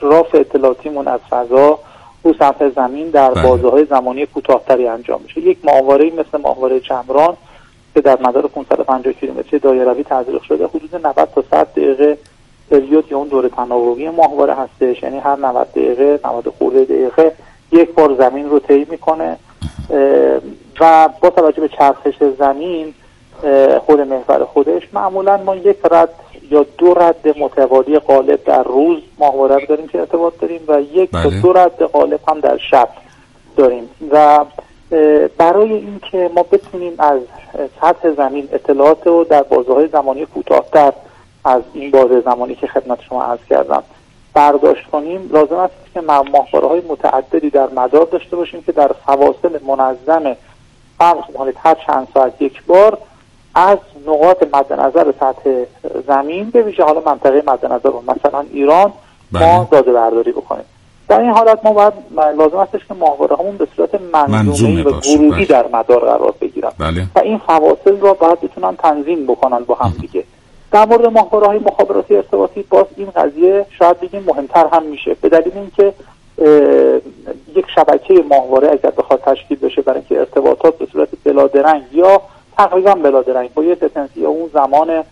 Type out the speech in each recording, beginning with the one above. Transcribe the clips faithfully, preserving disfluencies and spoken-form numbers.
اشراف اطلاعاتیمون از فضا رو سطح زمین در بازه‌های زمانی کوتاه‌تری انجام میشه. یک ماهواره‌ای مثل ماهواره چمران که در مدار پانصد و پنجاه کیلومتری دایروی تزریق شده، حدود نود تا صد دقیقه پریود یا اون دوره تناوبی ماهواره هستش، یعنی هر نود دقیقه نود خورده دقیقه یک بار زمین رو طی میکنه و با توجه به چرخش زمین خود محور خودش معمولا ما یک رد یا دو رد متوالی غالب در روز ماهواره رو داریم که ارتباط داریم و یک تا بله. دو رد غالب هم در شب داریم و برای اینکه ما بتونیم از سطح زمین اطلاعات رو در بازه‌های زمانی کوتاه‌تر از این بازه زمانی که خدمت شما عرض کردم برداشت کنیم، لازم است که ماهواره‌های متعددی در مدار داشته باشیم که در فواصل منظم فرض کنید هر چند ساعت یک بار از نقاط مد نظر سطح زمین به ویژه حالا منطقه مد نظر مثلا ایران بله. ما داده برداری بکنیم. در این حالت ما باید لازم استش که ماهواره‌هامون به صورت منظومه‌ای و گروهی بله. در مدار قرار بگیرن بله. و این فواصل را باید بتونن تنظیم بکنن با هم دیگه. در مورد ماهواره‌های مخابراتی ارتباطی باز این قضیه شاید بگیم مهمتر هم میشه، به دلیل اینکه یک شبکه ماهواره اگر بخواد تشکیل بشه برای اینکه ارتباطات به صورت بلادرنگ یا تقریبا بلادرنگ با یه لتنسی یا اون زمان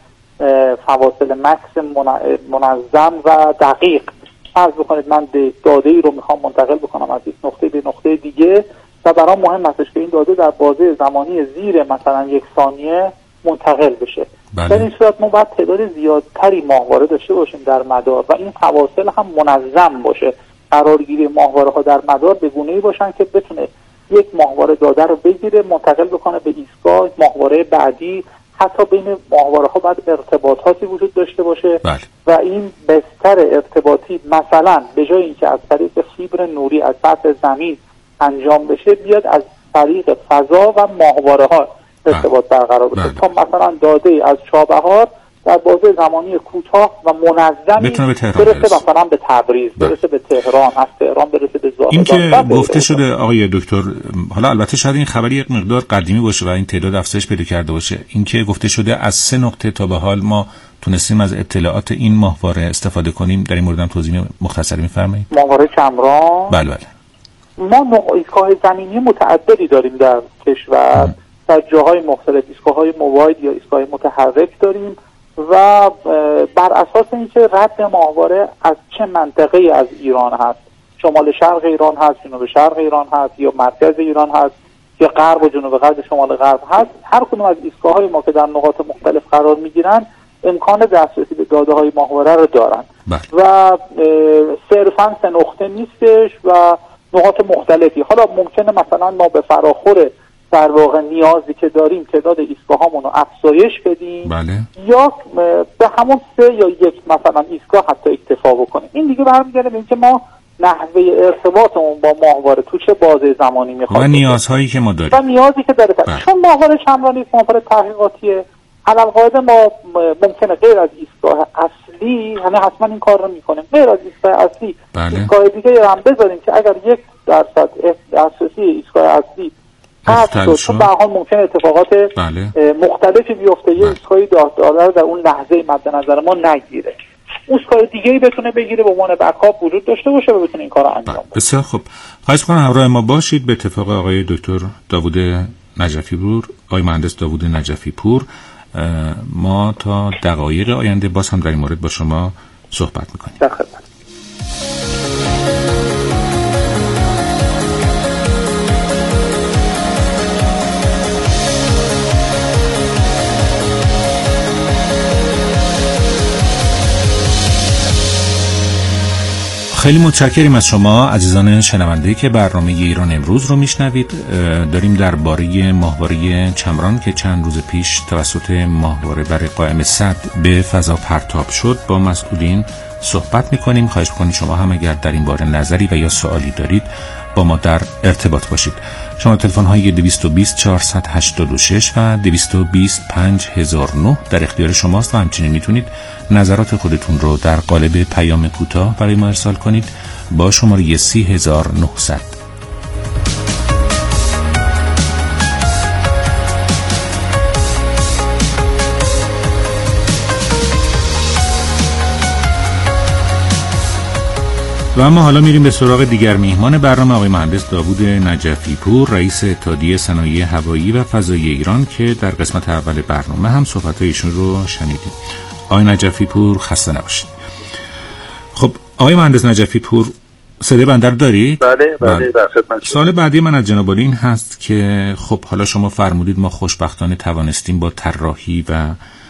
فواصل مکس منظم و دقیق فرض بکنید من داده ای رو میخوام منتقل بکنم از یک نقطه به نقطه دیگه و برام مهم هستش که این داده در بازه زمانی زیر مثلا یک ثانیه منتقل بشه. بله. در این صورت ما باید تعداد زیادتری ماهواره داشته باشیم در مدار و این فواصل هم منظم باشه. قرارگیری ماهواره ها در مدار به گونه‌ای باشن که بتونه یک ماهواره داده رو بگیره منتقل بکنه به ایستگاه ماهواره بعدی. حتی بین ماهواره ها باید ارتباطاتی وجود داشته باشه. بله. و این بستر ارتباطی مثلا به جای اینکه از طریق فیبر نوری از سطح زمین انجام بشه بیاد از طریق فضا و ماهواره ها ارتباط برقرار بشه تا مثلا داده از چابهار در بازه زمانی کوتاه و منظمی برسه مثلا به تبریز، برسه به تهران، از تهران برسه به زاهدان. این که گفته شده آقای دکتر، حالا البته شاید این خبری یک مقدار قدیمی باشه و این تعداد افزایش پیدا کرده باشه، این که گفته شده از سه نقطه تا به حال ما تونستیم از اطلاعات این ماهواره استفاده کنیم، در این مورد هم توضیح مختصری می‌فرمایید؟ ماهواره چمران بله بله. ما ایستگاه زمینی متعددی داریم در کشور، در جاهای مختلف ایستگاه‌های موبایل یا ایستگاه متحرک داریم و بر اساس اینکه رد ماهواره از چه منطقه‌ای از ایران هست، شمال شرق ایران هست، جنوب شرق ایران هست یا مرکز ایران هست یا غرب و جنوب غرب شمال غرب هست، هر کدوم از ایستگاه‌های ما که در نقاط مختلف قرار می‌گیرن امکان دسترسی به داده‌های ماهواره رو دارن بله. و صرفاً سه نقطه نیستش و نقاط مختلفی. حالا ممکنه مثلا ما به فراخور در واقع نیازی که داریم تعداد ایستگاهامون رو افزایش بدیم بله. یا به همون سه یا یک مثلا ایستگاه حتی اکتفا بکنیم. این دیگه برمیگرده به اینکه ما نحوه ارتباطمون با ماهواره تو چه بازه زمانی میخواد و نیازهایی که ما داریم و نیازی که داره بله. چون ماهواره چمرانی ماهواره تحقیقاتیه، علالقاعده ما ممکنه غیر از ایستگاه اصلی، یعنی حتما این کار رو میکنیم، غیر از ایستگاه اصلی بله. ایستگاه دیگه هم بذاریم که اگر یک درصد دسترسی ایستگاه اصلی اختل شد به حال ممکن اتفاقات بله. مختلفی بیفته. یه ایستگاهی داده در اون لحظه مد نظر ما نگیره، ایستگاه دیگه‌ای بتونه بگیره، به عنوان بکاپ وجود داشته باشه و بتونه این کارو انجام بده. بسیار خوب. خواهش می‌کنم همراه ما باشید. به اتفاق آقای دکتر داوود نجفی پور، آقای مهندس داوود نجفی پور، ما تا دقایق آینده باز هم در این مورد با شما صحبت می‌کنیم. در خدمت. خیلی متشکریم از شما عزیزان شنونده که برنامه ایران امروز رو میشنوید. داریم درباره ماهواره چمران که چند روز پیش توسط ماهواره برای قائم صد به فضا پرتاب شد با مسئولین صحبت میکنیم. خواهش میکنیم شما هم اگر در این باره نظری و یا سوالی دارید با ما در ارتباط باشید. شما تلفن های دویست و بیست چهارصد و هشتاد و شش و دویست و بیست پنج هزار و نه در اختیار شماست و همچنین میتونید نظرات خودتون رو در قالب پیام کوتاه برای ما ارسال کنید با شماره سی هزار و نهصد. و اما حالا میریم به سراغ دیگر میهمان برنامه، آقای مهندس داوود نجفی پور، رئیس اتحادیه صنایع هوایی و فضایی ایران، که در قسمت اول برنامه هم صحبت‌های ایشون رو شنیدیم. آقای نجفی پور خسته نباشید. خب آقای مهندس نجفی پور، صدای بنده رو دارید؟ بله بله در خدمت. سوال بعدی من از جناب عالی این هست که خب حالا شما فرمودید ما خوشبختانه توانستیم با طراحی و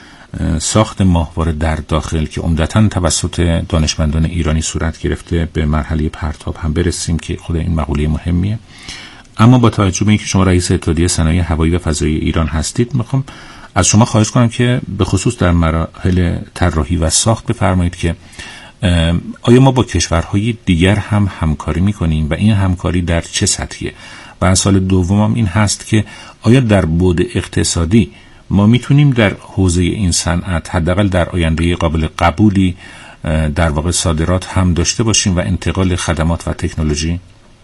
ساخت ماهواره در داخل که عمدتاً توسط دانشمندان ایرانی صورت گرفته به مرحله پرتاب هم برسیم که خود این مقوله مهمیه. اما با توجه به اینکه شما رئیس اتحادیه صنایع هوایی و فضایی ایران هستید، میخوام از شما خواهش کنم که به خصوص در مراحل طراحی و ساخت بفرمایید که آیا ما با کشورهای دیگر هم همکاری میکنیم و این همکاری در چه سطحیه؟ و سوال دومم این هست که آیا در بعد اقتصادی ما میتونیم در حوزه این صنعت حداقل در آینده قابل قبولی در واقع صادرات هم داشته باشیم و انتقال خدمات و تکنولوژی؟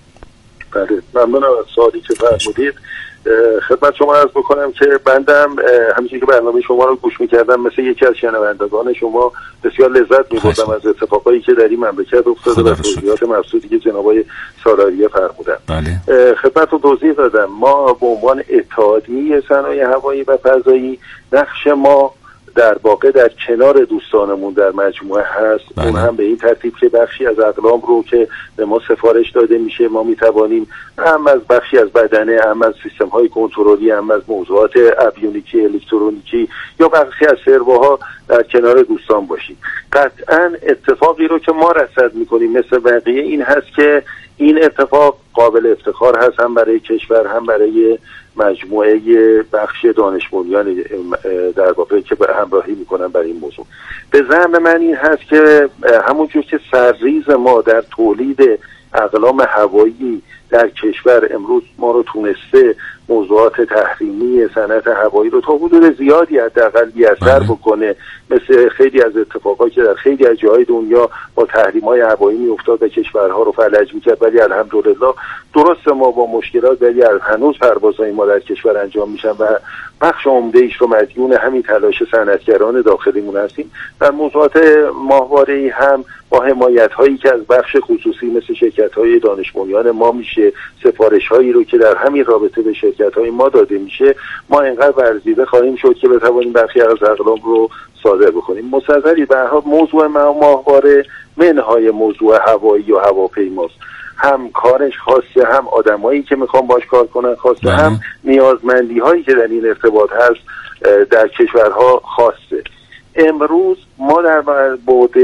بله، ممنونم از سوالی که فرمودید. خدمت شما عرض بکنم که بندم همینجوری که برنامه شما رو گوش میکردم مثل یکی از شنوندگان شما بسیار لذت میبردم از اتفاقایی که در این مملکت افتاده و توضیحات مبسوطی که جناب آقای سالاریه فرمودن. بله. خدمت رو توضیح دادم. ما به عنوان اتحادیه صنایع هوایی و فضایی نقش ما در واقع در کنار دوستانمون در مجموعه هست. بله. اون هم به این ترتیب که بخشی از اقلام رو که به ما سفارش داده میشه ما میتوانیم هم از بخشی از بدنه، هم از سیستم های کنترلی، هم از موضوعات ابیونیکی الکترونیکی یا بخشی از سروها در کنار دوستان باشیم. قطعا اتفاقی رو که ما رصد میکنیم مثل بقیه این هست که این اتفاق قابل افتخار هست هم برای کشور هم برای مجموعه بخش دانش بنیان در واقع که همراهی میکنن برای این موضوع. به زعم من این هست که همونجور که سرریز ما در تولید اقلام هوایی در کشور امروز ما رو تونسته موضوعات تحریمی صنعت هوایی رو تا حدود زیادی حداقل بی‌اثر بکنه، مثل خیلی از اتفاقاتی که در خیلی از جاهای دنیا با تحریم‌های هوایی میافتاد و کشورها رو فلج میکرد، ولی الحمدلله درست ما با مشکلات ولی هنوز پروازهای ما در کشور انجام میشن و بخش عمده ایش رو مدیون همین تلاش صنعتگران داخلیمون هستیم. در موضوعات ماهواره‌ای هم با حمایت هایی که از بخش خصوصی مثل شرکت های دانش بنیان ما میشه، سفارش هایی رو که در همین رابطه به شرکت های ما داده میشه، ما اینقدر ورزیده خواهیم شد که بتوانیم برخی از اقلام رو صادر بکنیم. مستظری به هر حال موضوع ماهواره منهای موضوع هوایی و هواپیماست. هم کارش خاصه، هم آدمایی که میخوان باش کار کنن خاصه، هم نیازمندی هایی که در این ارتباط هست در کشورها خاصه. امروز ما در بعد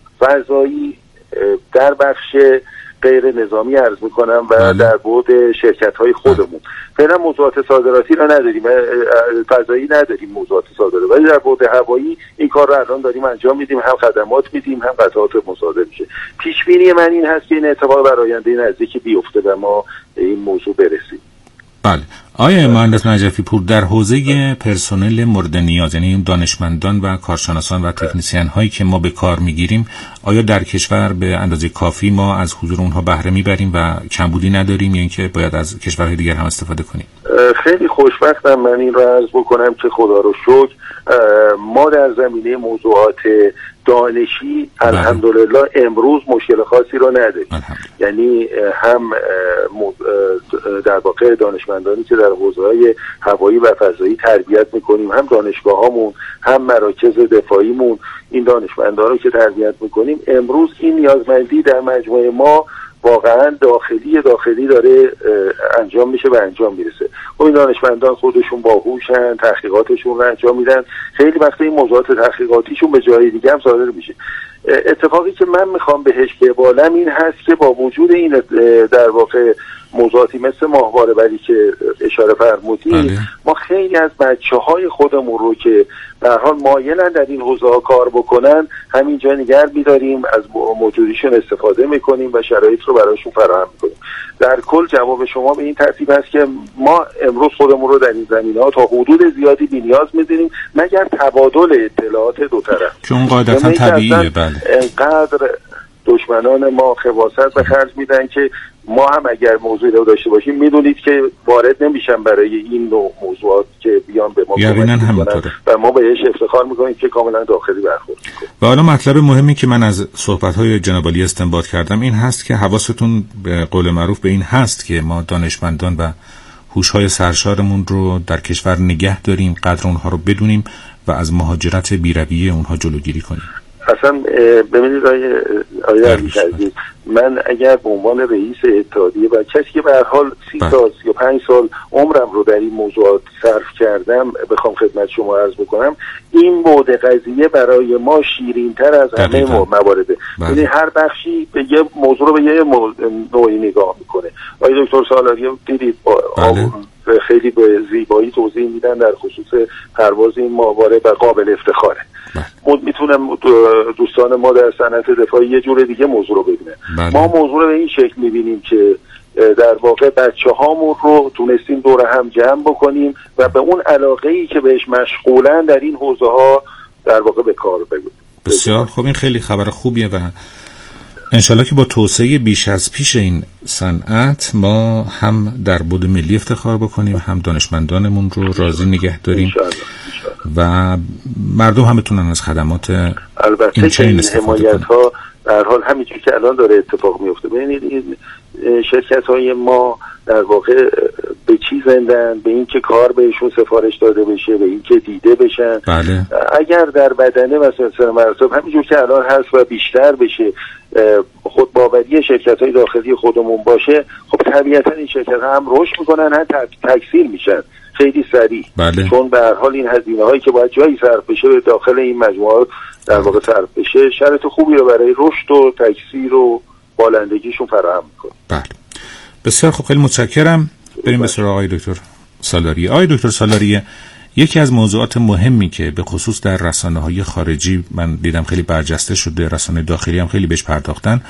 فضایی در بخش غیر نظامی عرض میکنم و بله. در بعد شرکت های خودمون فعلا موضوعات صادراتی رو نداریم، فضایی نداریم موضوعات صادراتی، ولی در بعد هوایی این کار رو الان داریم انجام میدیم، هم خدمات میدیم هم قطعات مصادره میشه. پیش بینی من این هست که این اتفاق در آینده نزدیکی بیفته و ما به این موضوع برسیم. بله. آیا مهندس نجفی پور در حوزه پرسنل مورد نیاز، یعنی دانشمندان و کارشناسان و تکنیسیان هایی که ما به کار میگیریم، آیا در کشور به اندازه کافی ما از حضور اونها بهره میبریم و کمبودی نداریم یا اینکه باید از کشورهای دیگر هم استفاده کنیم؟ خیلی خوشبختم من این رو عرض بکنم که خدا رو شکر ما در زمینه موضوعات دانشی الحمدلله امروز مشکل خاصی رو نداریم. یعنی هم در واقع دانشمندانی که در حوزه‌های هوایی و فضایی تربیت میکنیم، هم دانشگاهامون هم مراکز دفاعیمون، این دانشمندان رو که تربیت میکنیم امروز این نیازمندی در مجموعه ما واقعا داخلی داخلی داره انجام میشه و انجام میرسه. و این دانشمندان خودشون باهوشن، تحقیقاتشون رو انجام میدن، خیلی وقتا این موضوعات تحقیقاتیشون به جای دیگه هم صادر میشه. اتفاقی که من میخوام بهش ببالم این هست که با وجود این در واقع موضوعاتی مثل ماهواره ولی که اشاره فرمودید، ما خیلی از بچه‌های خودمون رو که به هر حال مایلن در این حوزه‌ها کار بکنن همینجا نگه می‌داریم، از موجودیشون استفاده می‌کنیم و شرایط رو براشون فراهم می‌کنیم. در کل جواب شما به این ترتیب است که ما امروز خودمون رو در این زمینه‌ها تا حدود زیادی بی‌نیاز می‌دونیم مگر تبادل اطلاعات دو طرف، چون قاعدتاً طبیعیه. بله. انقدر دشمنان ما خباثت به خرج میدن که ما هم اگر موضوعی رو داشته باشیم میدونید که وارد نمیشن برای این نوع موضوعات که بیان به ما کمک و ما بهش افتخار میکنیم که کاملا داخلی برخورد میکنیم. و حالا مطلب مهمی که من از صحبت‌های جناب عالی استنباط کردم این هست که حواستون به قول معروف به این هست که ما دانشمندان و هوش‌های سرشارمون رو در کشور نگه داریم، قدر اونها رو بدونیم و از مهاجرت بی‌رویه اونها جلوگیری کنیم. اصلا ببینید آیه آیه عزیز، من اگر به عنوان رئیس اتحادیه و کسی که به هر حال سی سال یا پنج سال عمرم رو در این موضوعات صرف کردم بخوام خدمت شما عرض بکنم، این بعد قضیه برای ما شیرین‌تر از همه موارده. یعنی هر بخشی به یه موضوع رو به یه نوعی نگاه میکنه. آقای دکتر سالاری دیدید خیلی به زیبایی توضیح میدن در خصوص پرواز این ماهواره و قابل افتخاره. میتونم دوستان ما در صنعت دفاعی یه جور دیگه موضوع رو ببینن. ما موضوع رو به این شکل میبینیم که در واقع بچه هامون رو تونستیم دور هم جمع بکنیم و به اون علاقه‌ای که بهش مشغولن در این حوزه ها در واقع به کار بگیریم. بسیار خب، این خیلی خبر خوبیه و انشالله که با توسعه بیش از پیش این صنعت ما هم در بود ملی افتخار بکنیم، هم دانشمندانمون رو راضی نگه داریم انشالله. انشالله. و مردم هم بتونن از خدمات این چنین استفاده کنن. ها در حال همینجوری که الان داره اتفاق میفته. ببینید این شرکت های ما در واقع به چی زندن؟ به این که کار بهشون سفارش داده بشه، به این که دیده بشن. بله. اگر در بدنه مثلا مراتب همینجور که الان هست و بیشتر بشه، خود باوری شرکت های داخلی خودمون باشه، خب طبیعتا این شرکت ها هم رشد میکنن، هم تکثیر میشن خیلی سریع. بله. چون به هر حال این هزینه هایی که باید جایی صرف بشه به داخل این مجموعات در واقع صرف بشه، شرط خوبی رو برای رشد و تکثیر و بالندگیشون فراهم میکنه. بله. بسیار خوب، خیلی متشکرم. بریم به سراغ آقای دکتر سالاری. آقای دکتر سالاری، یکی از موضوعات مهمی که به خصوص در رسانه‌های خارجی من دیدم خیلی برجسته شده، رسانه داخلی هم خیلی بهش پرداختن،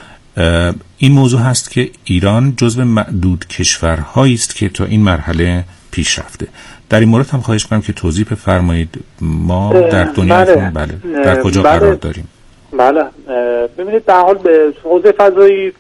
این موضوع هست که ایران جزو معدود کشورهایی است که تا این مرحله پیش رفته. در این مورد هم خواهش کنم که توضیح بفرمایید ما در دنیا بله. بله. در کجا بله. قرار داریم؟ بله، ببینید در حال به حوزه فضایی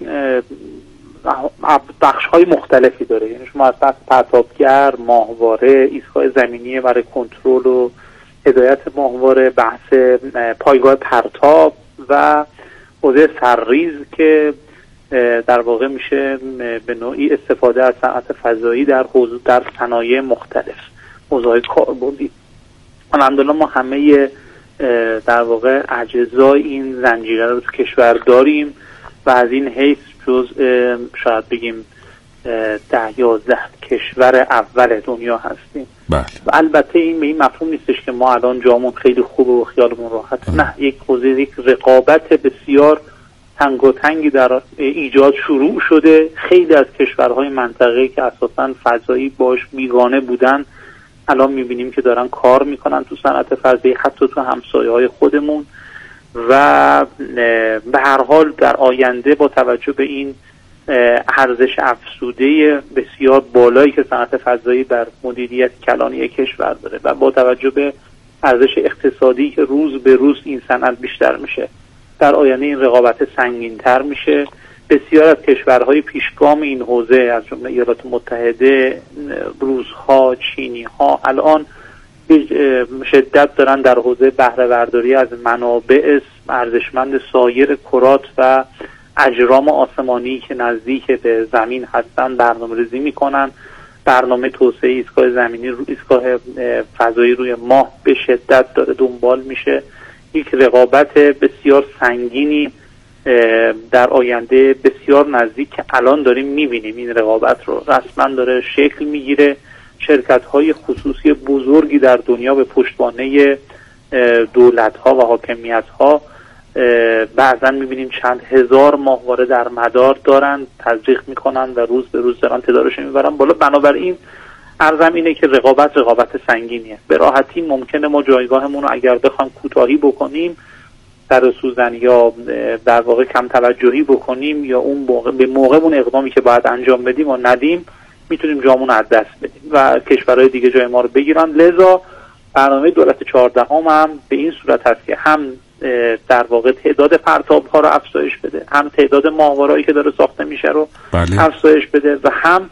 بخش های مختلفی داره. یعنی شما از بحث پرتابگر، ماهواره، ایستگاه زمینی برای کنترل و هدایت ماهواره، بحث پایگاه پرتاب و حوزه سرریز که در واقع میشه به نوعی استفاده از صنعت فضایی در حوزه در صنایع مختلف، حوزه‌های کاربردی. الحمدلله ما همه در واقع اجزای این زنجیره رو تو کشور داریم و از این حیث جز شاید بگیم ده یازده کشور اول دنیا هستیم. بله. و البته این به این مفهوم نیستش که ما الان جامون خیلی خوبه و خیالمون راحت. نه، یک حوزه یک رقابت بسیار تنگ و تنگی در ایجاد شروع شده. خیلی از کشورهای منطقه‌ای که اساساً فضایی باش بیگانه بودن الان میبینیم که دارن کار میکنن تو صنعت فضایی، حتی تو همسایه‌های خودمون. و به هر حال در آینده با توجه به این ارزش افزوده بسیار بالایی که صنعت فضایی در مدیریت کلانی کشور داره و با توجه به ارزش اقتصادی که روز به روز این صنعت بیشتر میشه، در آینده این رقابت سنگین‌تر میشه. بسیار از کشورهای پیشگام این حوزه از جمله ایالات متحده، روس‌ها، چینی‌ها الان شدت دارن در حوزه بهره برداری از منابع ارزشمند سایر کرات و اجرام آسمانی که نزدیک به زمین هستن برنامه‌ریزی میکنن. برنامه توسعه ایستگاه زمینی رو ایستگاه فضایی روی ماه به شدت داره دنبال میشه. یک رقابت بسیار سنگینی در آینده بسیار نزدیک که الان داریم میبینیم این رقابت رو رسما داره شکل میگیره. شرکت‌های خصوصی بزرگی در دنیا به پشتوانه دولت‌ها و حاکمیت‌ها بعضا می‌بینیم چند هزار ماهواره در مدار دارن، تزریق می‌کنن و روز به روز دارن تدارش می‌برن بالا. بنابراین عرضم اینه که رقابت رقابت سنگینیه. به راحتی ممکنه ما جایگاهمون رو اگر بخوایم کوتاهی بکنیم، در سوزن یا در واقع کم توجهی بکنیم یا اون موقع به موقع اون اقدامی که باید انجام بدیم و ندیم، میتونیم جامون از دست بدیم و کشورهای دیگه جای ما رو بگیرن. لذا برنامه دولت چهاردهم هم به این صورت هست که هم در واقع تعداد پرتاب ها رو افزایش بده، هم تعداد ماهوارهایی که داره ساخته میشه رو بله. افزایش بده و هم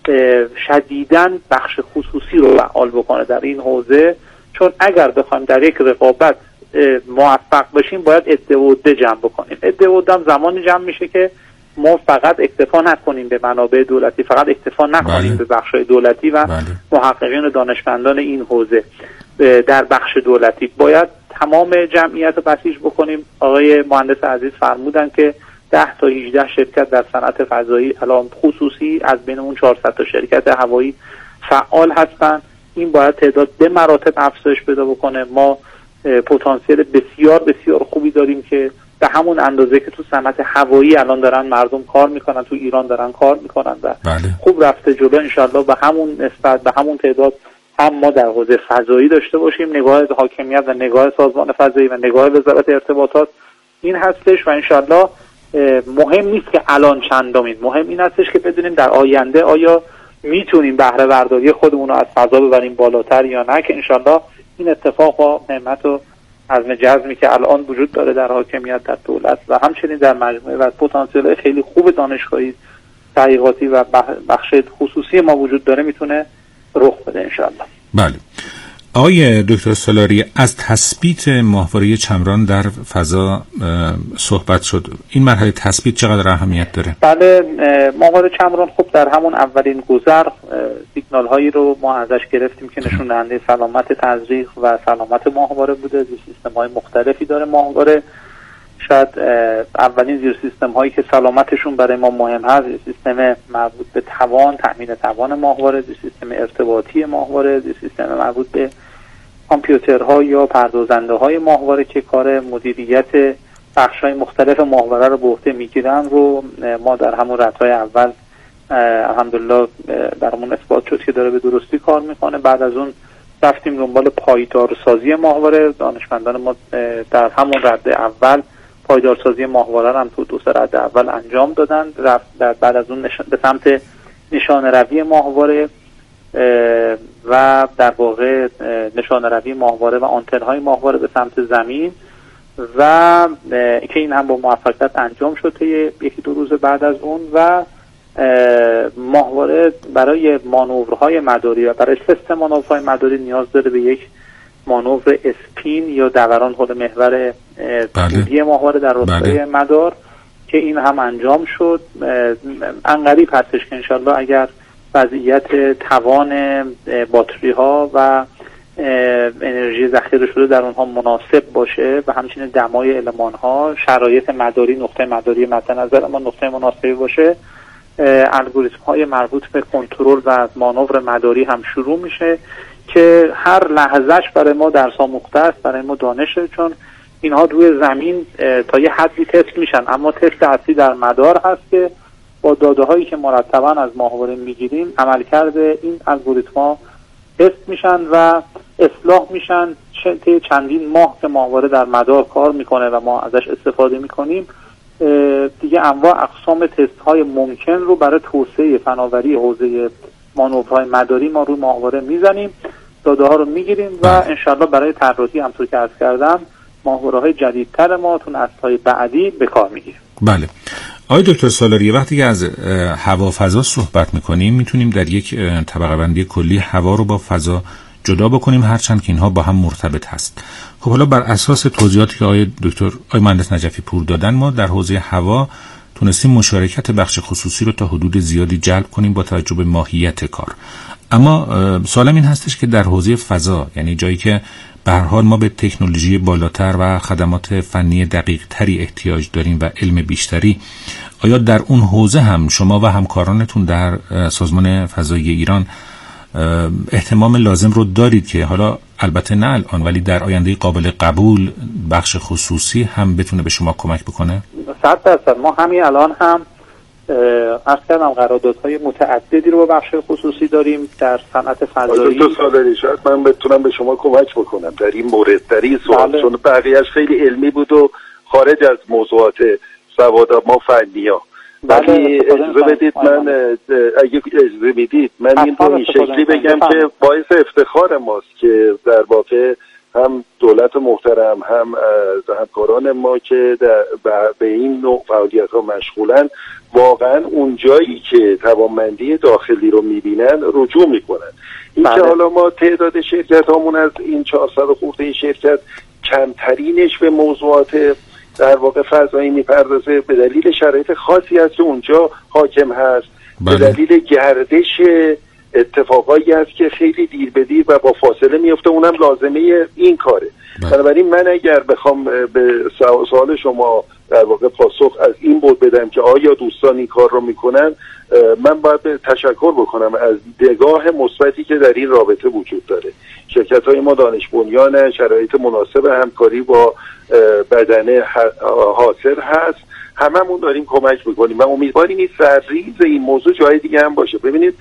شدیداً بخش خصوصی رو فعال بکنه در این حوزه. چون اگر بخوایم در یک رقابت موفق باشیم باید عده و عده جمع بکنیم. عده و عده هم زمانی جمع میشه که ما فقط اکتفا نکنیم به منابع دولتی، فقط اکتفا نکنیم بله. به بخش‌های دولتی و بله. محققین و دانشمندان این حوزه در بخش دولتی، باید تمام جمعیت رو بسیج بکنیم. آقای مهندس عزیز فرمودن که ده تا هجده شرکت در صنعت فضایی الان خصوصی از بین اون چهارصد تا شرکت هوایی فعال هستن. این باید تعداد به مراتب افزایش پیدا بکنه. ما پتانسیل بسیار بسیار خوبی داریم که به همون اندازه که تو صنعت هوایی الان دارن مردم کار میکنن، تو ایران دارن کار میکنن و بله. خوب رفته جلو. انشالله به همون نسبت به همون تعداد هم ما در حوزه فضایی داشته باشیم. نگاه حاکمیت و نگاه سازمان فضایی و نگاه وزارت ارتباطات این هستش و انشالله مهم نیست که الان چندمین، مهم این هستش که بدونیم در آینده آیا میتونیم بهره برداری خودمون رو از فضا ببریم بالاتر یا نه، که انشالله این اتفاق با نعمت و عزم جزمی که الان وجود داره در حاکمیت، در دولت و همچنین در مجموعه و پتانسیل خیلی خوب دانشگاهی، تحقیقاتی و بخش خصوصی ما وجود داره میتونه رخ بده انشالله. بله. آقای دکتر سالاری، از تثبیت ماهواره چمران در فضا صحبت شد. این مرحله تثبیت چقدر اهمیت داره؟ بله، ماهواره چمران خب در همون اولین گذر سیگنال هایی رو ما ازش گرفتیم که نشون دهنده سلامت تزریق و سلامت ماهواره بوده. زیر سیستم های مختلفی داره ماهواره. شاید اولین زیر سیستم هایی که سلامتشون برای ما مهم هست سیستم مربوط به توان، تأمین توان ماهواره، زیر سیستم ارتباطی ماهواره، زیر سیستم مربوط به کامپیوترها یا پردازنده های ماهواره که کار مدیریت بخش های مختلف ماهواره رو به عهده میگیرن رو ما در همون ردهای اول الحمدلله برامون اثبات شد که داره به درستی کار میکنه. بعد از اون رفتیم دنبال پایدارسازی ماهواره. دانشمندان ما در همون رده اول پایدارسازی ماهواره هم تو دو سه رده اول انجام دادن. رفت در بعد از اون نشان به سمت نشانه روی ماهواره و در واقع نشانه روی ماهواره و آنتن های ماهواره به سمت زمین و که این هم با موفقیت انجام شد تا یکی دو روز بعد از اون. و ماهواره برای مانورهای مداری و برای سیستم مانورهای مداری نیاز داره به یک مانور اسپین یا دوران حول محور طولی ماهواره در راستای بله. مدار که این هم انجام شد. انقریب هستش که انشالله اگر وضعیت توان باتری ها و انرژی ذخیره شده در اونها مناسب باشه و همچنین دمای المان ها، شرایط مداری، نقطه مداری مد نظر ما نقطه مناسبی باشه، الگوریتم های مربوط به کنترل و مانور مداری هم شروع میشه که هر لحظهش برای ما درس آموخته است، برای ما دانشه، چون اینها روی زمین تا یه حدی تست میشن، اما تست اصلی در مدار هست که با داده هایی که مرتبا از ماهواره میگیریم عملکرد این الگوریتم ها تست میشن و اصلاح میشن. طی چندین ماه که ماهواره در مدار کار میکنه و ما ازش استفاده میکنیم دیگه انواع اقسام تست های ممکن رو برای توسعه فناوری حوزه مانورهای مداری ما روی ماهواره میزنیم، داده ها رو میگیریم و انشالله برای طراحی همطور که عرض کردم ماهواره های جدیدتر ما تو نسل‌های بعدی به کار میگیریم. بله. آقای دکتر سالاری، وقتی که از هوا فضا صحبت میکنیم میتونیم در یک طبقه بندی کلی هوا رو با فضا جدا بکنیم، هرچند که اینها با هم مرتبط هست. خب حالا بر اساس توضیحاتی که آقای دکتر آقای مهندس نجفی پور دادن ما در حوزه هوا تونستیم مشارکت بخش خصوصی رو تا حدود زیادی جلب کنیم با توجه به ماهیت کار. اما سوالم این هستش که در حوزه فضا، یعنی جایی که به هر حال ما به تکنولوژی بالاتر و خدمات فنی دقیق تری احتیاج داریم و علم بیشتری، آیا در اون حوزه هم شما و همکارانتون در سازمان فضایی ایران اهتمام لازم رو دارید که حالا البته نه الان ولی در آینده قابل قبول بخش خصوصی هم بتونه به شما کمک بکنه؟ صد درصد. ما همین الان هم عرض کردم قراردادهای متعددی رو با بخش خصوصی داریم در صنعت فضایی. دکتر سالاری، شاید من بتونم به شما کمک بکنم در این مورد، در این سوال، بله. چون بقیه‌اش خیلی علمی بود و خارج از موضوعات سواد ما فنی‌ها. بله. ولی اجازه بدید من اگه اجازه میدید من این رو این شکلی بگم که باعث افتخار ماست که در واقع هم دولت محترم هم همکاران ما که به این نوع فعالیت ها مشغولن واقعا اون جایی که توانمندی داخلی رو میبینن رجوع میکنن. این که حالا ما تعداد شرکت هامون از این چهارصد خورده شرکت کمترینش به موضوعات در واقع فضایی میپردازه به دلیل شرایط خاصی هست که اونجا حاکم هست. بله. به دلیل گردش اتفاقایی هست که خیلی دیر به دیر و با فاصله میفته، اونم لازمه این کاره. بله. بنابراین من اگر بخوام به سوال شما در واقع پاسخ از این بود بدم که آیا دوستان این کار رو میکنن، من باید تشکر بکنم از نگاه مثبتی که در این رابطه وجود داره. شرکت های ما دانش بنیان، شرایط مناسب همکاری با بدنه حاصل هست، هممون داریم کمک میکنیم و امیدواریم این سرریز این موضوع جای دیگه هم باشه. ببینید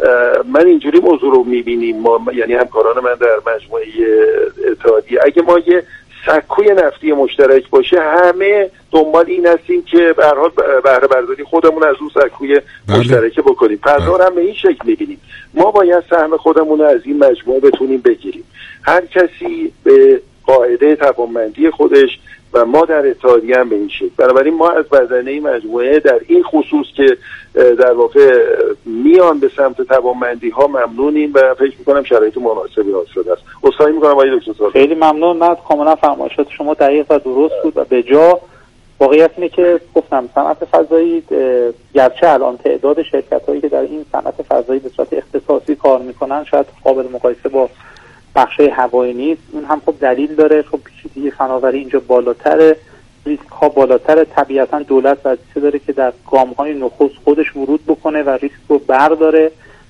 من اینجوری موضوع رو میبینیم ما، یعنی همکاران من در مجموعه اتحادیه، اگه ما یه سکوی نفتی مشترک باشه همه دنبال این هستیم که به هر حال بهره برداری خودمون از اون سکوی بله. مشترک بکنیم. پردار هم به این شکل میبینیم ما باید سهم خودمون رو از این مجموعه بتونیم بگیریم، هر کسی به قاعده توانمندی خودش و ما در اتحادیه هم به این شکل. بنابراین ما از بدنه مجموعه در این خصوص که در واقع میان به سمت توانمندی ها ممنونیم و فکر میکنم شرایط مناسبی حاصل است. عذرخواهی میکنم آقای دکتر سالار. خیلی ممنون. من کاملا فرمایشات شما دقیق و درست بود و به جا. واقعیت اینه که گفتم صنعت فضایی گرچه الان تعداد شرکت‌هایی که در این صنعت فضایی به صورت اختصاصی کار میکنن شاید قابل مقایسه با بخش هوایی نیست، اون هم خب دلیل داره. خب پیچیدگی فناوری اینجا بالاتره، ریسک ها بالاتره، طبیعتا دولت وظیفه داره که در گام‌های نخست خودش ورود بکنه و ریسک رو برداره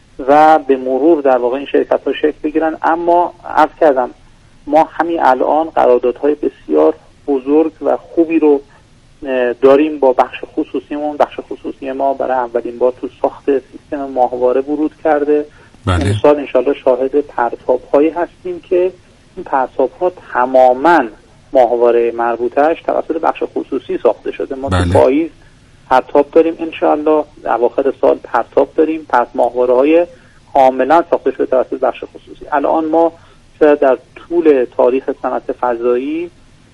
و به مرور در واقع این شرکت‌ها شکل بگیرن. اما عرض کردم ما همین الان قراردادهای بسیار بزرگ و خوبی رو داریم با بخش خصوصیمون. بخش خصوصی ما برای اولین بار تو ساخت سیستم ماهواره ورود کرده. بله. این سال انشالله شاهد پرتاب هایی هستیم که این پرتاب ها تماما ماهواره مربوطهش توسط بخش خصوصی ساخته شده. ما بله. تو پاییز پرتاب داریم، انشالله اواخر سال پرتاب داریم، پس ماهواره های کاملا ساخته شده توسط بخش خصوصی. الان ما شاید در طول تاریخ صنعت فضایی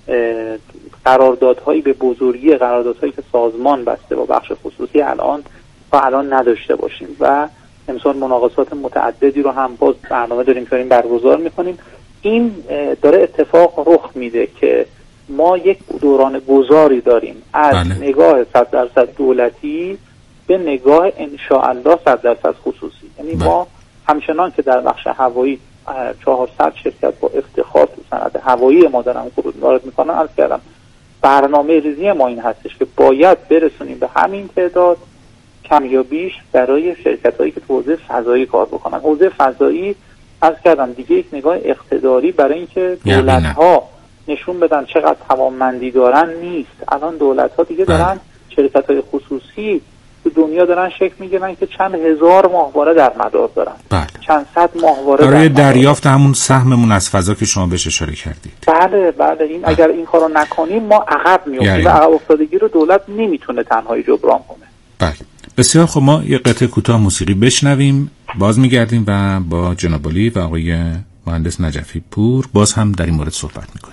قراردادهایی به بزرگی قراردادهایی که سازمان بسته با بخش خصوصی الان تا الان نداشته باشیم و امسال مناقصات متعددی رو هم باز برنامه داریم که داریم برگزار میکنیم. این داره اتفاق رخ میده که ما یک دوران گذاری داریم از بله. نگاه صد درصد دولتی به نگاه انشاءالله صد درصد خصوصی. یعنی بله. ما همچنان که در بخش هوایی چهارصد شرکت با افتخار تو صنعت هوایی ما دارن خروج وارد میکنن، عرض کردم برنامه ریزی ما این هستش که باید برسونیم به همین تعداد کم یا بیش برای شرکت‌هایی که تو حوزه فضایی کار بکنن. حوزه فضایی عرض کردم دیگه یک نگاه اقتداری برای اینکه دولت‌ها نشون بدن چقدر توانمندی دارن نیست. الان دولت‌ها دیگه دارن شرکت‌های خصوصی تو دنیا دارن شکل میگیرن که چند هزار ماهواره در مدار دارن. بله. چند صد ماهواره برای دریافت همون سهممون از فضا که شما بهش اشاره کردید. بله بله این بله. اگر این کارو نکنیم ما عقب میافتیم یعنی. و عقب افتادگی رو دولت نمیتونه تنهایی جبران کنه. بله. بسیار خب ما یه قطعه کوتاه موسیقی بشنویم، باز میگردیم و با جناب علی و آقای مهندس نجفی پور باز هم در این مورد صحبت میکنیم.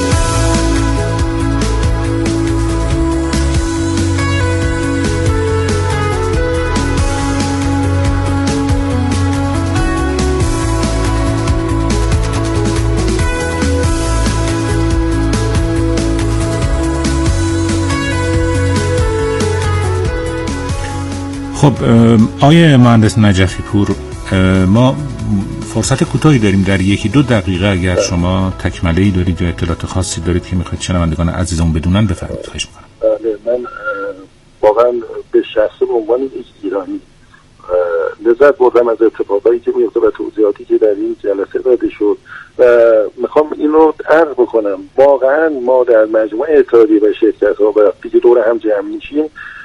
خب آقای مهندس نجفی پور، ما فرصت کوتاهی داریم، در یکی دو دقیقه اگر شما تکمله‌ای دارید یا اطلاعات خاصی دارید که میخواید شنوندگان عزیزمون بدونن بفرمایید. خواهش می‌کنم. بله من واقعا به شخص به عنوان یک ایرانی لذت بردم از اتفاقایی که میفته و توضیحاتی که در این جلسه داده شد و میخوام این رو عرض بکنم. واقعا ما در مجموعه اتحادیه و شرکت‌ها وقتی که دور هم جمع میشیم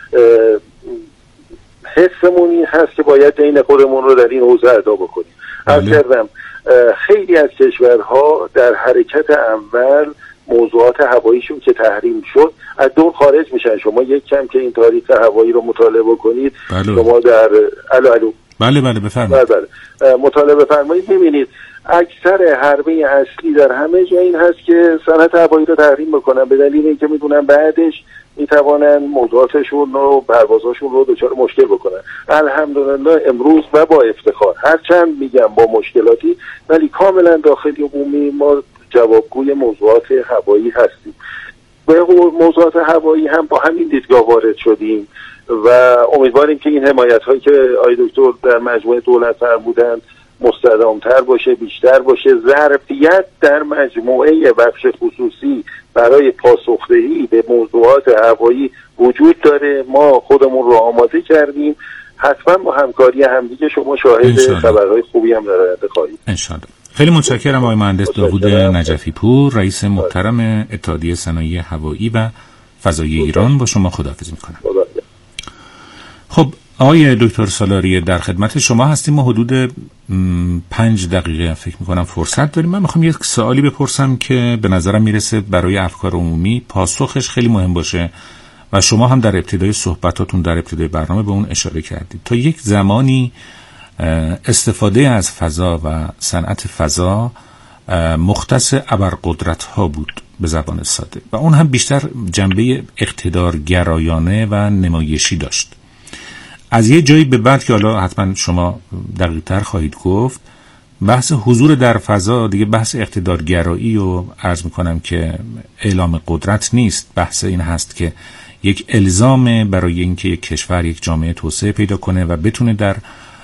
حسمون این هست که باید دین خودمون رو در این حوزه ادا بکنیم. از کردم خیلی از کشورها در حرکت اول موضوعات هواییشون که تحریم شد از دور خارج میشن. شما یک کم که این تاریخ هوایی رو مطالعه بکنید بله. شما در الو الو بله بله بفرمایید. بله بله مطالعه بفرمایید میبینید اکثر حربه اصلی در همه جا این هست که صنعت هوایی رو تحریم بکنن، به دلیل اینکه میدونن بعدش میتوانن موضوعاتشون و پروازاشون رو دچار مشکل بکنن. الحمدلله امروز و با افتخار، هرچند میگم با مشکلاتی، ولی کاملا داخلی و بومی ما جوابگوی موضوعات هوایی هستیم. به موضوعات هوایی هم با همین دیدگاه وارد شدیم و امیدواریم که این حمایت هایی که آقای دکتر در مجموعه دولت فرمودند مستدامتر باشه، بیشتر باشه. ظرفیت در مجموعه بخش خصوصی برای پاسخدهی به موضوعات هوایی وجود داره. ما خودمون رو آماده کردیم، حتما با همکاری همدیگه شما شاهد خبرهای خوبی هم در آینده خواهید. انشالله. خیلی متشکرم آقای مهندس داوود نجفی پور، رئیس محترم اتحادیه صنایع هوایی و فضایی ایران. با شما خداحافظی میکنم. خب آقای دکتر سالاری، در خدمت شما هستیم. ما حدود پنج دقیقه فکر میکنم فرصت داریم. من میخوام یک سوالی بپرسم که به نظرم میرسه برای افکار عمومی پاسخش خیلی مهم باشه و شما هم در ابتدای صحبتاتون در ابتدای برنامه به اون اشاره کردید. تا یک زمانی استفاده از فضا و صنعت فضا مختص ابرقدرت ها بود به زبان ساده و اون هم بیشتر جنبه اقتدارگرایانه و نمایشی داشت. از یه جایی به بعد که حالا حتما شما دقیق‌تر خواهید گفت، بحث حضور در فضا دیگه بحث اقتدارگرایی و عرض میکنم که اعلام قدرت نیست. بحث این هست که یک الزام برای اینکه یک کشور، یک جامعه توسعه پیدا کنه و بتونه در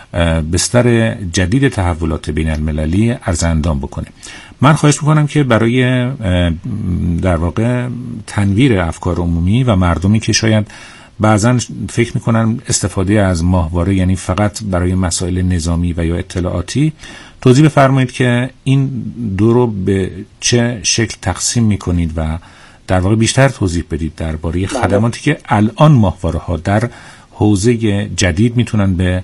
بستر جدید تحولات بین المللی ارزاندام بکنه. من خواهش میکنم که برای در واقع تنویر افکار عمومی و مردمی که شاید بعضا فکر میکنن استفاده از ماهواره یعنی فقط برای مسائل نظامی و یا اطلاعاتی، توضیح بفرمایید که این دو رو به چه شکل تقسیم میکنید و در واقع بیشتر توضیح بدید درباره خدماتی که الان ماهواره ها در حوزه جدید میتونن به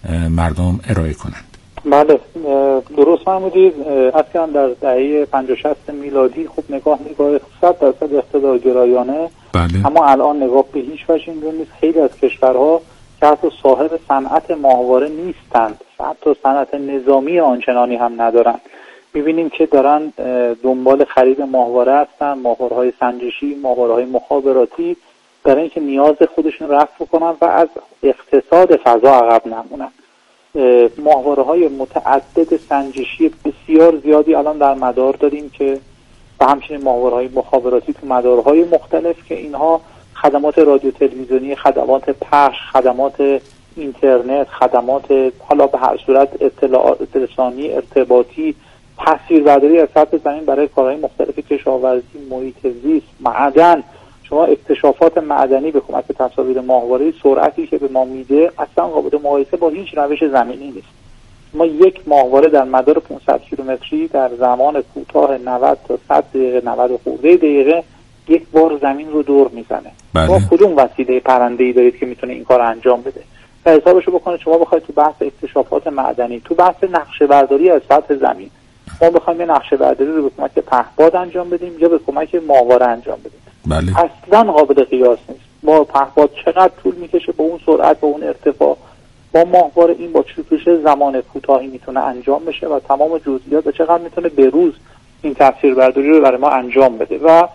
مردم ارائه کنند. بله درست فرمودید. اصلا در دهه پنجاه شصت میلادی خب نگاه نگاه صد درصد اقتدارگرایانه، بله. اما الان نگاه به هیچ وجه اینجور نیست. خیلی از کشورها که حتی صاحب صنعت ماهواره نیستند، حتی صنعت نظامی آنچنانی هم ندارند، میبینیم که دارن دنبال خرید ماهواره هستن، ماهواره‌های سنجشی، ماهواره‌های مخابراتی، برای اینکه نیاز خودشون رفع کنن و از اقتصاد فضا عقب نمونن. ماهواره‌های متعدد سنجشی بسیار زیادی الان در مدار داریم که و همچنین ماهواره‌های مخابراتی تو مدارهای مختلف که اینها خدمات رادیو تلویزیونی، خدمات پخش، خدمات اینترنت، خدمات حالا به هر صورت اطلاعات رسانی، ارتباطی، تصویربرداری از سطح زمین برای کارهای مختلف کشاورزی، محیط زیست، معدن. شما اکتشافات معدنی به کمک تصاویر ماهواره سرعتی که به ما میده اصلا قابل مقایسه با هیچ روش زمینی نیست. ما یک ماهواره در مدار پانصد کیلومتری در زمان کوتاه نود تا صد دقیقه، نود خورده دقیقه یک بار زمین رو دور میزنه. شما کدوم وسیله پرنده‌ای دارید که میتونه این کار انجام بده؟ و حسابشو بکنید شما بخواید تو بحث اکتشافات معدنی، تو بحث نقشه برداری از سطح زمین، ما بخوایم یه نقشه برداری رو به کمک پهپاد انجام بدیم یا به کمک ماهواره انجام بدیم، بله. اصلا قابل قیاس نیست. با پهپاد چقدر طول میکشه، با اون سرعت، با اون ارتفاع، با ماهواره این با چوش زمان کوتاهی میتونه انجام بشه و تمام جزئیات چقدر میتونه به روز این تصویربرداری رو برای ما انجام بده. و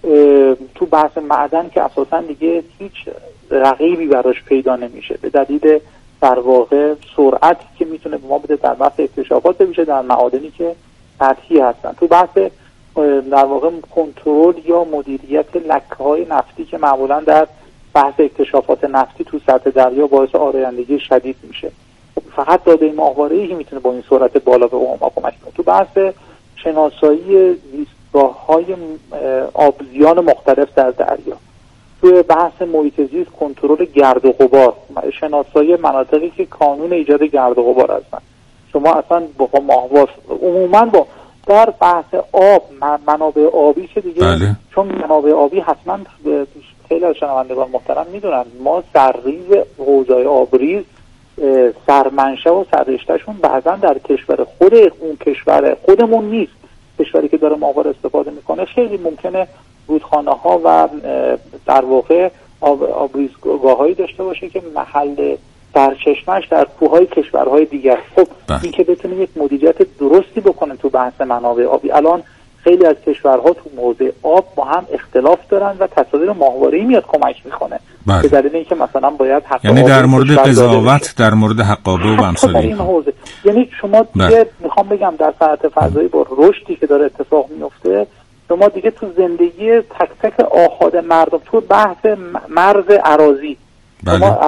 تو بحث معدن که اساسا دیگه هیچ رقیبی براش پیدا نمیشه به دلیل در واقع سرعتی که میتونه به ما بده در بحث اکتشافات بشه در معادنی که سطحی هستن. تو بحث در واقع کنترل یا مدیریت لکه‌های نفتی که معمولا در بحث اکتشافات نفتی تو سطح دریا باعث آرایندگی شدید میشه، فقط داده ماهواره‌ای که میتونه با این سرعت بالا به ما کمک کنه. تو بحث شناسایی زیستگاه‌های آبزیان مختلف در دریا، توی بحث محیط زیست کنترل گرد و غبار، شناسایی مناطقی که کانون ایجاد گرد و غبار هستن، شما اصلا با ماهوار عموما با در بحث آب منابع آبی که دیگه بله. چون منابع آبی حتما خیلی از شنوندگان محترم میدونن ما سرریز حوضای آبریز سرمنشه و سررشتهشون بعضا در کشور خود اون کشور خودمون نیست، کشوری که داره ماهواره استفاده میکنه خیلی ممکنه رودخانه ها و در واقع آب، آبریزگاه هایی داشته باشه که محل سرچشمه‌اش در کوههای کشورهای دیگر. خب این که بتونیم یک مدیریت درستی بکنه تو بحث منابع آبی. الان خیلی از کشورها تو موضوع آب با هم اختلاف دارن و تصادیر ماهواره‌ای میاد کمک میکنه به دلیل اینکه مثلا باید حق یعنی در مورد قضاوت در مورد حق آب و امثال این حوزه. یعنی شما دیگه میخوام بگم در صنعت فضایی با رشدی که داره اتفاق میفته شما دیگه تو زندگی تک تک آحاد مردم تو بحث مرز اراضی بله. شما